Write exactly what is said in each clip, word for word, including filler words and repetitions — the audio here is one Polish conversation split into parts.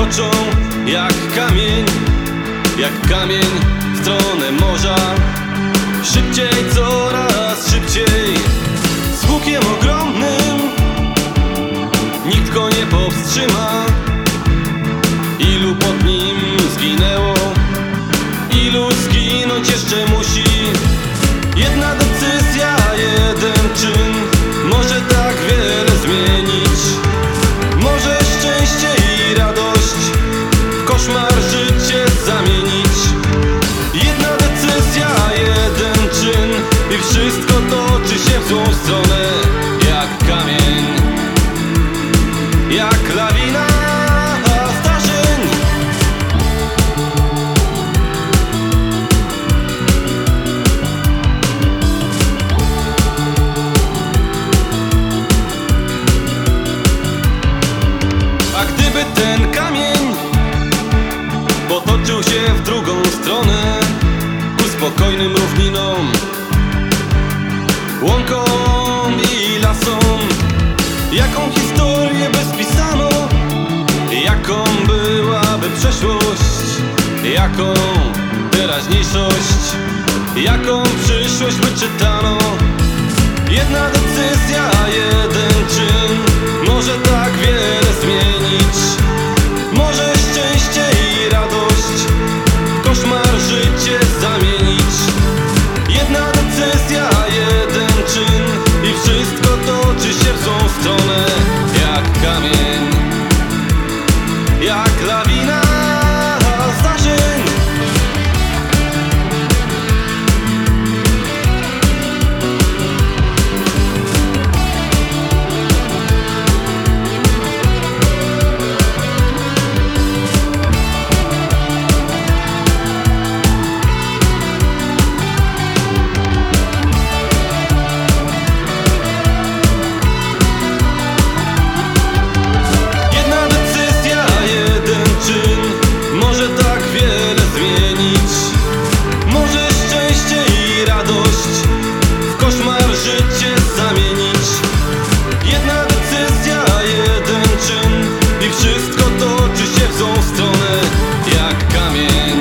toczą jak kamień, jak kamień w stronę morza. Szybciej, coraz szybciej, z hukiem ogromnym, nikt go nie powstrzyma. Ilu pod nim zginęło, ilu zginąć jeszcze musi. Jedna decyzja, jeden czyn może tak wiele zmienić. Może szczęście i radość w koszmar życie zamienić. Jedna decyzja, jeden czyn i wszystko toczy się w złą stronę. Jak kamień, jak lawina zdarzeń. A gdyby ten kamień potoczył się w drugą stronę, ku spokojnym równinom, łąkom i lasom, jaką historię by spisano, jaką byłaby przeszłość, jaką teraźniejszość, jaką przyszłość by czytano. Jedna decyzja, jeden czyn może tak wiele zmienić. Może szczęście i radość w koszmar życie zamienić. Jedna decyzja, jeden czyn i wszystko toczy się w złą stronę. Jak kamień, jak lawina zdarzeń. Może tak wiele zmienić. Może szczęście i radość w koszmar życie zamienić. Jedna decyzja, jeden czyn i wszystko toczy się w złą stronę. Jak kamień,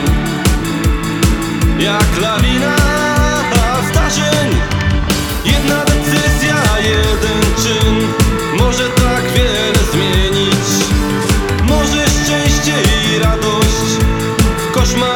jak lawina zdarzeń. Jedna decyzja, jeden czyn może tak wiele zmienić. Może szczęście i radość w koszmar